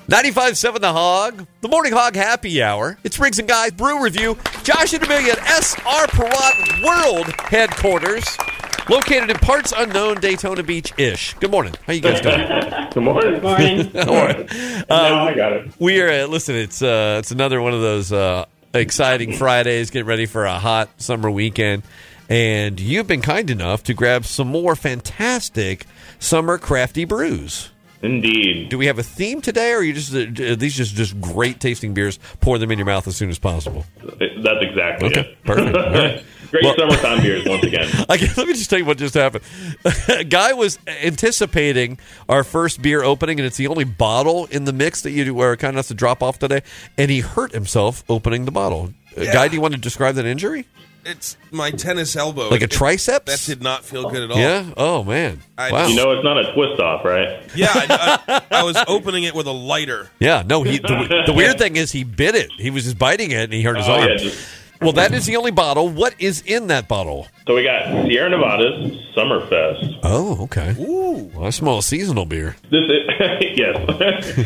95.7 The Hog, the Morning Hog Happy Hour. It's Riggs and Guy Brew Review. Josh and Amelia at S.R. Perot World Headquarters, located in parts unknown Daytona Beach-ish. Good morning. How you guys doing? Good morning. Good morning. All right. I got it. We are, listen, it's another one of those exciting Fridays, getting ready for a hot summer weekend. And you've been kind enough to grab some more fantastic summer crafty brews. Indeed. Do we have a theme today, or are you just are these just great tasting beers? Pour them in your mouth as soon as possible. That's exactly Okay, it. perfect. All right. Great summertime beers once again. Let me just tell you what just happened. A guy was anticipating our first beer opening, and it's the only bottle in the mix that you were kind enough to drop off today, and he hurt himself opening the bottle. Yeah. Guy, do you want to describe that injury? It's my tennis elbow. Like a triceps? That did not feel good at all. Yeah? Oh, man. Wow. You know it's not a twist off, right? Yeah, I was opening it with a lighter. Yeah, no, the weird thing is he bit it. He was just biting it, and he hurt his arm. Yeah, Well, that is the only bottle. What is in that bottle? So we got Sierra Nevada's Summerfest. Oh, okay. Ooh. Well, I smell a seasonal beer. This is, yes.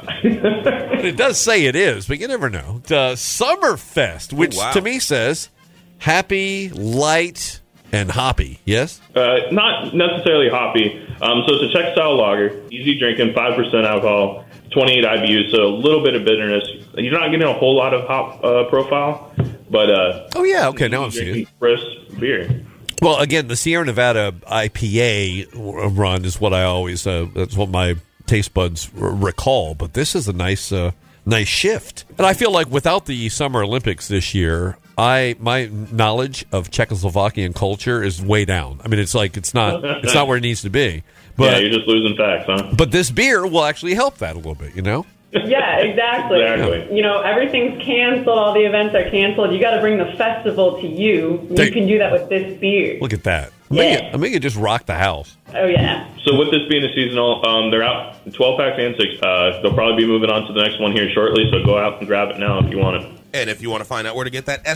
Yeah. It does say it is, but you never know. Summerfest, which wow. to me says happy, light, and hoppy. Yes? Not necessarily hoppy. So it's a Czech style lager, easy drinking, 5% alcohol, 28 IBUs, so a little bit of bitterness. You're not getting a whole lot of hop profile, but Oh, yeah. Okay, now I'm seeing it. crisp beer. Well, again, the Sierra Nevada IPA run is what I always, that's what my taste buds recall. But this is a nice shift. And I feel like without the Summer Olympics this year, my knowledge of Czechoslovakian culture is way down. I mean, it's not where it needs to be. But, Yeah, you're just losing facts, huh? But this beer will actually help that a little bit, you know? Yeah, exactly. Exactly. You know, everything's canceled. All the events are canceled. You got to bring the festival to you. You can do that with this beer. Look at that. Yeah. Amiga just rocked the house. Oh, yeah. So with this being a seasonal, they're out 12 packs and 6. They'll probably be moving on to the next one here shortly, so go out and grab it now if you want it. And if you want to find out where to get that,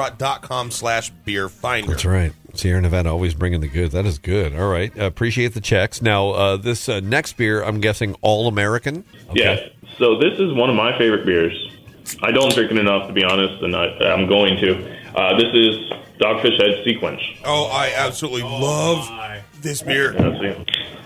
srprot.com/beerfinder. That's right. Sierra Nevada always bringing the goods. That is good. All right. Appreciate the checks. Now, this next beer, I'm guessing all-American? Okay. Yes. So this is one of my favorite beers. I don't drink it enough, to be honest, and I'm going to. This is Dogfish Head Sequence. Oh, I absolutely love this beer. Let's see.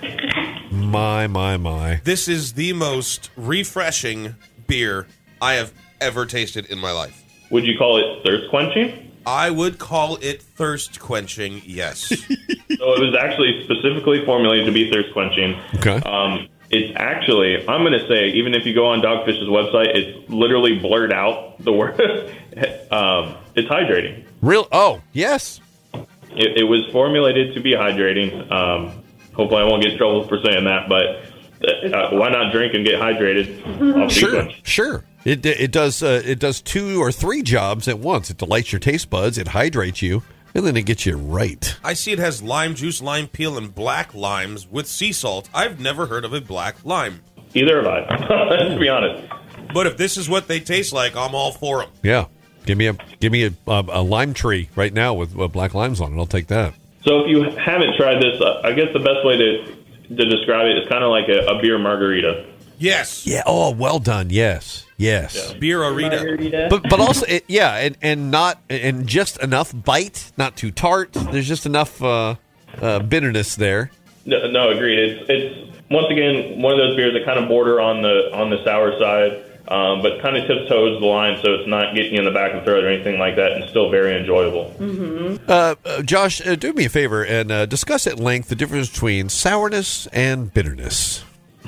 My. This is the most refreshing beer I have ever tasted in my life. Would you call it thirst quenching? I would call it thirst quenching, yes. So it was actually specifically formulated to be thirst quenching. Okay. It's actually, I'm going to say, even if you go on Dogfish's website, it's literally blurred out the word. It's hydrating. Real? Oh, yes. It was formulated to be hydrating. Hopefully I won't get in trouble for saying that, but why not drink and get hydrated? Off Sequence? Sure. It does 2 or 3 jobs at once. It delights your taste buds, it hydrates you, and then it gets you right. I see it has lime juice, lime peel, and black limes with sea salt. I've never heard of a black lime. Either have I, to be honest. But if this is what they taste like, I'm all for them. Yeah. Give me a lime tree right now with black limes on it. I'll take that. So if you haven't tried this, I guess the best way to describe it is kind of like a beer margarita. Yes. Yeah. Oh, well done. Yes. Beer-a-rita. But also, and just enough bite, not too tart. There's just enough bitterness there. No, agreed. It's once again one of those beers that kind of border on the sour side, but kind of tiptoes the line, so it's not getting you in the back of the throat or anything like that, and still very enjoyable. Mm-hmm. Josh, do me a favor and discuss at length the difference between sourness and bitterness.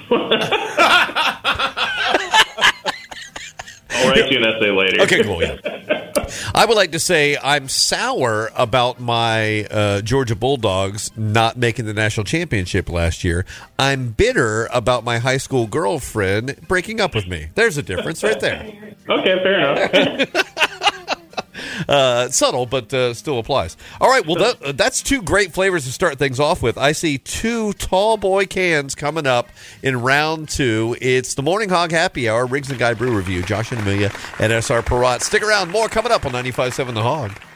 I'll write you an essay later. Okay, cool. Yeah. I would like to say I'm sour about my Georgia Bulldogs not making the national championship last year. I'm bitter about my high school girlfriend breaking up with me. There's a difference right there. Okay, fair enough. Subtle, but still applies. All right, well, that's 2 great flavors to start things off with. I see 2 tall boy cans coming up in round 2. It's the Morning Hog Happy Hour, Riggs and Guy Brew Review. Josh and Amelia at SR Perot. Stick around. More coming up on 95.7 The Hog.